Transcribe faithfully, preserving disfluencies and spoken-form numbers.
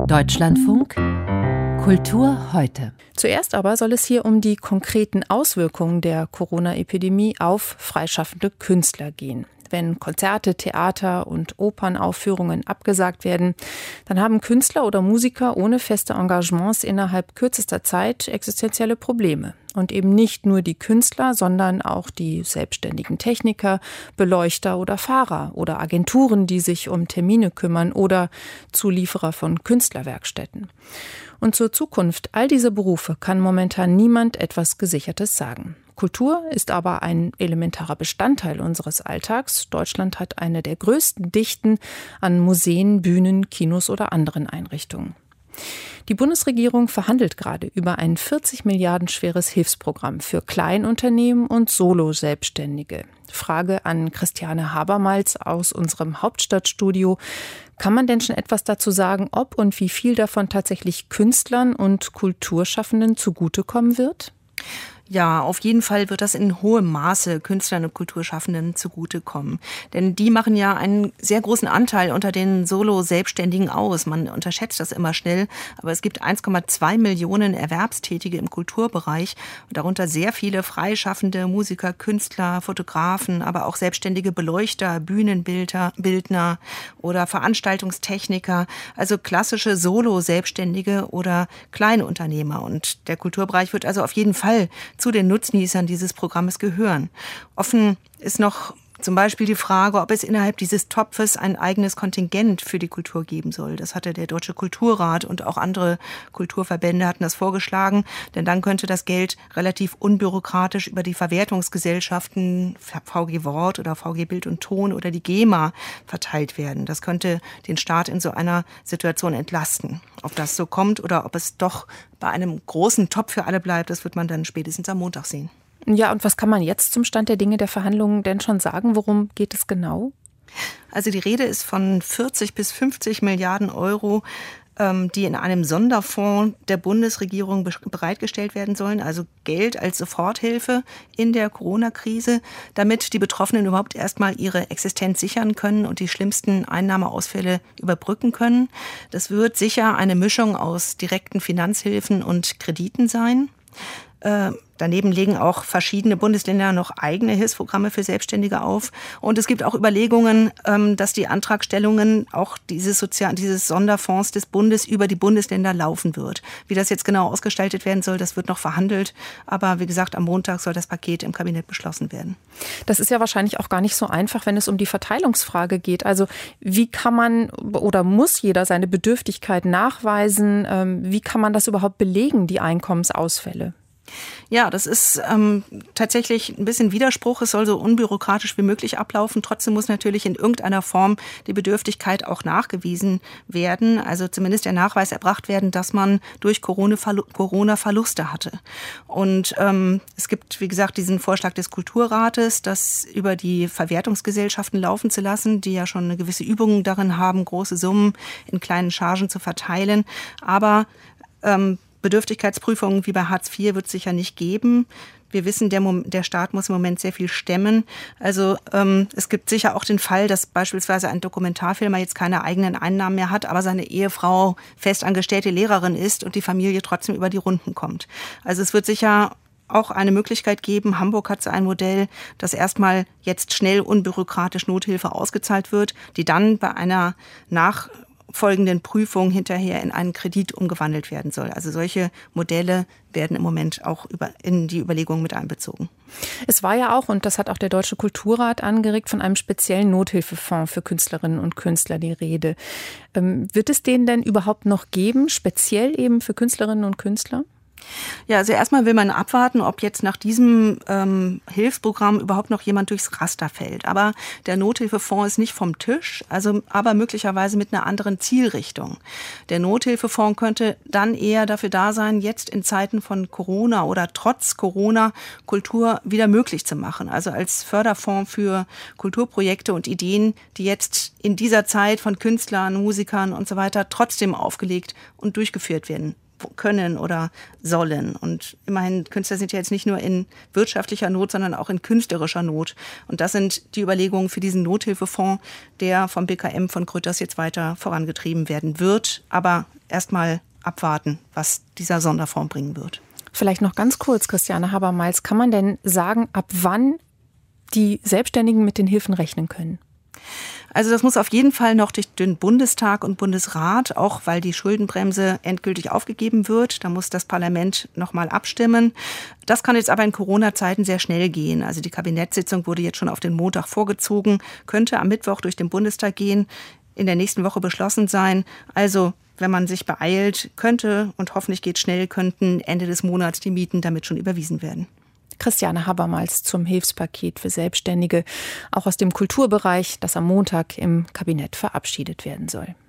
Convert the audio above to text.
Deutschlandfunk Kultur heute. Zuerst aber soll es hier um die konkreten Auswirkungen der Corona-Epidemie auf freischaffende Künstler gehen. Wenn Konzerte, Theater und Opernaufführungen abgesagt werden, dann haben Künstler oder Musiker ohne feste Engagements innerhalb kürzester Zeit existenzielle Probleme. Und eben nicht nur die Künstler, sondern auch die selbstständigen Techniker, Beleuchter oder Fahrer oder Agenturen, die sich um Termine kümmern oder Zulieferer von Künstlerwerkstätten. Und zur Zukunft all dieser Berufe kann momentan niemand etwas Gesichertes sagen. Kultur ist aber ein elementarer Bestandteil unseres Alltags. Deutschland hat eine der größten Dichten an Museen, Bühnen, Kinos oder anderen Einrichtungen. Die Bundesregierung verhandelt gerade über ein vierzig Milliarden schweres Hilfsprogramm für Kleinunternehmen und Solo-Selbstständige. Frage an Christiane Habermals aus unserem Hauptstadtstudio. Kann man denn schon etwas dazu sagen, ob und wie viel davon tatsächlich Künstlern und Kulturschaffenden zugutekommen wird? Ja, auf jeden Fall wird das in hohem Maße Künstlern und Kulturschaffenden zugutekommen. Denn die machen ja einen sehr großen Anteil unter den Solo-Selbstständigen aus. Man unterschätzt das immer schnell, aber es gibt eins Komma zwei Millionen Erwerbstätige im Kulturbereich, darunter sehr viele freischaffende Musiker, Künstler, Fotografen, aber auch selbstständige Beleuchter, Bühnenbildner Bildner oder Veranstaltungstechniker, also klassische Solo-Selbstständige oder Kleinunternehmer. Und der Kulturbereich wird also auf jeden Fall zu den Nutznießern dieses Programmes gehören. Offen ist noch zum Beispiel die Frage, ob es innerhalb dieses Topfes ein eigenes Kontingent für die Kultur geben soll. Das hatte der Deutsche Kulturrat und auch andere Kulturverbände hatten das vorgeschlagen, denn dann könnte das Geld relativ unbürokratisch über die Verwertungsgesellschaften V G Wort oder V G Bild und Ton oder die GEMA verteilt werden. Das könnte den Staat in so einer Situation entlasten. Ob das so kommt oder ob es doch bei einem großen Topf für alle bleibt, das wird man dann spätestens am Montag sehen. Ja, und was kann man jetzt zum Stand der Dinge der Verhandlungen denn schon sagen? Worum geht es genau? Also die Rede ist von vierzig bis fünfzig Milliarden Euro, die in einem Sonderfonds der Bundesregierung bereitgestellt werden sollen, also Geld als Soforthilfe in der Corona-Krise, damit die Betroffenen überhaupt erstmal ihre Existenz sichern können und die schlimmsten Einnahmeausfälle überbrücken können. Das wird sicher eine Mischung aus direkten Finanzhilfen und Krediten sein. Äh, daneben legen auch verschiedene Bundesländer noch eigene Hilfsprogramme für Selbstständige auf. Und es gibt auch Überlegungen, ähm, dass die Antragstellungen auch dieses, Sozial- dieses Sonderfonds des Bundes über die Bundesländer laufen wird. Wie das jetzt genau ausgestaltet werden soll, das wird noch verhandelt. Aber wie gesagt, am Montag soll das Paket im Kabinett beschlossen werden. Das ist ja wahrscheinlich auch gar nicht so einfach, wenn es um die Verteilungsfrage geht. Also wie kann man oder muss jeder seine Bedürftigkeit nachweisen? Ähm, wie kann man das überhaupt belegen, die Einkommensausfälle? Ja, das ist ähm, tatsächlich ein bisschen Widerspruch. Es soll so unbürokratisch wie möglich ablaufen. Trotzdem muss natürlich in irgendeiner Form die Bedürftigkeit auch nachgewiesen werden. Also zumindest der Nachweis erbracht werden, dass man durch Corona, Verlu- Corona Verluste hatte. Und ähm, es gibt, wie gesagt, diesen Vorschlag des Kulturrates, das über die Verwertungsgesellschaften laufen zu lassen, die ja schon eine gewisse Übung darin haben, große Summen in kleinen Chargen zu verteilen. Aber ähm, Bedürftigkeitsprüfungen wie bei Hartz vier wird es sicher nicht geben. Wir wissen, der, Mom- der Staat muss im Moment sehr viel stemmen. Also ähm, es gibt sicher auch den Fall, dass beispielsweise ein Dokumentarfilmer jetzt keine eigenen Einnahmen mehr hat, aber seine Ehefrau festangestellte Lehrerin ist und die Familie trotzdem über die Runden kommt. Also es wird sicher auch eine Möglichkeit geben. Hamburg hat so ein Modell, dass erstmal jetzt schnell unbürokratisch Nothilfe ausgezahlt wird, die dann bei einer nach folgenden Prüfung hinterher in einen Kredit umgewandelt werden soll. Also solche Modelle werden im Moment auch über, in die Überlegungen mit einbezogen. Es war ja auch, und das hat auch der Deutsche Kulturrat angeregt, von einem speziellen Nothilfefonds für Künstlerinnen und Künstler die Rede. Ähm, wird es den denn überhaupt noch geben, speziell eben für Künstlerinnen und Künstler? Ja, also erstmal will man abwarten, ob jetzt nach diesem ähm, Hilfsprogramm überhaupt noch jemand durchs Raster fällt. Aber der Nothilfefonds ist nicht vom Tisch, also aber möglicherweise mit einer anderen Zielrichtung. Der Nothilfefonds könnte dann eher dafür da sein, jetzt in Zeiten von Corona oder trotz Corona Kultur wieder möglich zu machen. Also als Förderfonds für Kulturprojekte und Ideen, die jetzt in dieser Zeit von Künstlern, Musikern und so weiter trotzdem aufgelegt und durchgeführt werden können oder sollen. Und immerhin, Künstler sind ja jetzt nicht nur in wirtschaftlicher Not, sondern auch in künstlerischer Not. Und das sind die Überlegungen für diesen Nothilfefonds, der vom B K M von Grütters jetzt weiter vorangetrieben werden wird. Aber erstmal abwarten, was dieser Sonderfonds bringen wird. Vielleicht noch ganz kurz, Christiane Habermals, kann man denn sagen, ab wann die Selbstständigen mit den Hilfen rechnen können? Also das muss auf jeden Fall noch durch den Bundestag und Bundesrat, auch weil die Schuldenbremse endgültig aufgegeben wird. Da muss das Parlament noch mal abstimmen. Das kann jetzt aber in Corona-Zeiten sehr schnell gehen. Also die Kabinettssitzung wurde jetzt schon auf den Montag vorgezogen, könnte am Mittwoch durch den Bundestag gehen, in der nächsten Woche beschlossen sein. Also wenn man sich beeilt, könnte, und hoffentlich geht es schnell, könnten Ende des Monats die Mieten damit schon überwiesen werden. Christiane Habermals zum Hilfspaket für Selbstständige, auch aus dem Kulturbereich, das am Montag im Kabinett verabschiedet werden soll.